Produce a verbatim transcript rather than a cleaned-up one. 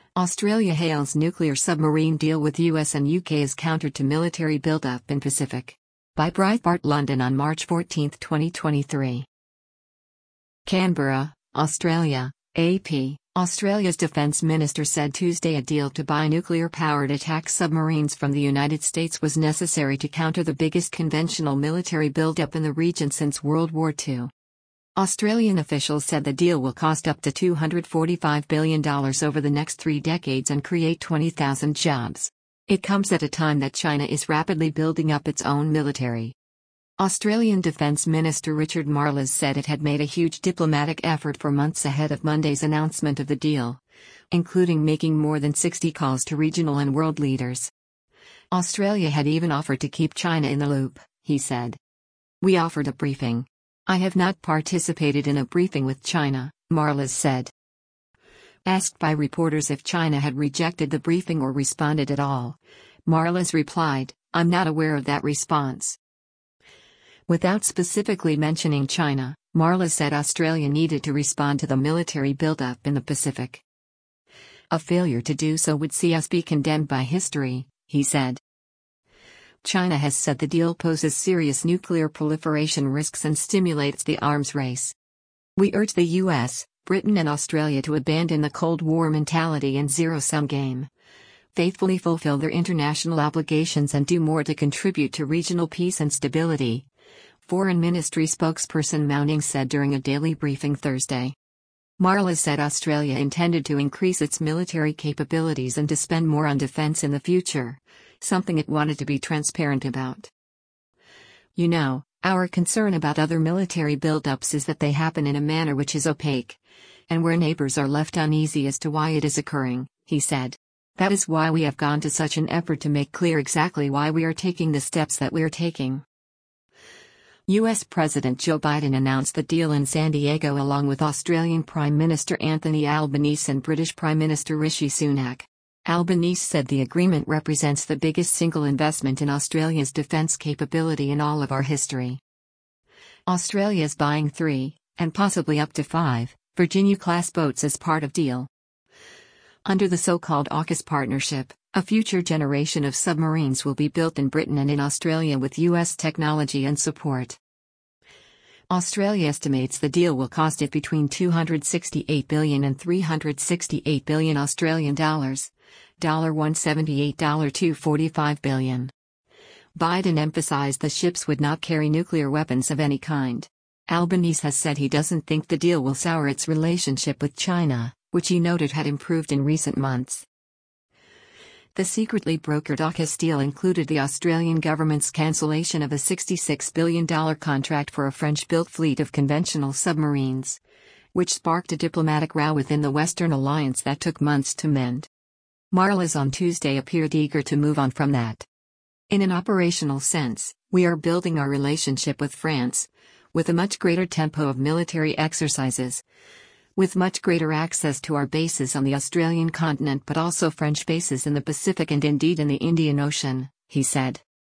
Australia hails nuclear submarine deal with U S and U K as counter to military buildup in Pacific. By Breitbart London on March fourteenth, twenty twenty-three. Canberra, Australia, A P. Australia's defence minister said Tuesday a deal to buy nuclear-powered attack submarines from the United States was necessary to counter the biggest conventional military buildup in the region since World War Two. Australian officials said the deal will cost up to two hundred forty-five billion dollars over the next three decades and create twenty thousand jobs. It comes at a time that China is rapidly building up its own military. Australian Defence Minister Richard Marles said it had made a huge diplomatic effort for months ahead of Monday's announcement of the deal, including making more than sixty calls to regional and world leaders. Australia had even offered to keep China in the loop, he said. "We offered a briefing. I have not participated in a briefing with China," Marles said. Asked by reporters if China had rejected the briefing or responded at all, Marles replied, "I'm not aware of that response." Without specifically mentioning China, Marles said Australia needed to respond to the military buildup in the Pacific. "A failure to do so would see us be condemned by history," he said. China has said the deal poses serious nuclear proliferation risks and stimulates the arms race. "We urge the U S, Britain and Australia to abandon the Cold War mentality and zero-sum game, faithfully fulfill their international obligations and do more to contribute to regional peace and stability," Foreign Ministry spokesperson Mountings said during a daily briefing Thursday. Marles said Australia intended to increase its military capabilities and to spend more on defence in the future, something it wanted to be transparent about. "You know, our concern about other military buildups is that they happen in a manner which is opaque, and where neighbours are left uneasy as to why it is occurring," he said. "That is why we have gone to such an effort to make clear exactly why we are taking the steps that we are taking." U S President Joe Biden announced the deal in San Diego along with Australian Prime Minister Anthony Albanese and British Prime Minister Rishi Sunak. Albanese said the agreement represents the biggest single investment in Australia's defence capability in all of our history. Australia is buying three, and possibly up to five, Virginia-class boats as part of deal. Under the so-called AUKUS partnership, a future generation of submarines will be built in Britain and in Australia with U S technology and support. Australia estimates the deal will cost it between two hundred sixty-eight billion and three hundred sixty-eight billion Australian dollars, one hundred seventy-eight to two hundred forty-five billion. Biden emphasized the ships would not carry nuclear weapons of any kind. Albanese has said he doesn't think the deal will sour its relationship with China, which he noted had improved in recent months. The secretly brokered AUKUS deal included the Australian government's cancellation of a sixty-six billion dollars contract for a French-built fleet of conventional submarines, which sparked a diplomatic row within the Western alliance that took months to mend. Marles on Tuesday appeared eager to move on from that. "In an operational sense, we are building our relationship with France, with a much greater tempo of military exercises, with much greater access to our bases on the Australian continent but also French bases in the Pacific and indeed in the Indian Ocean," he said.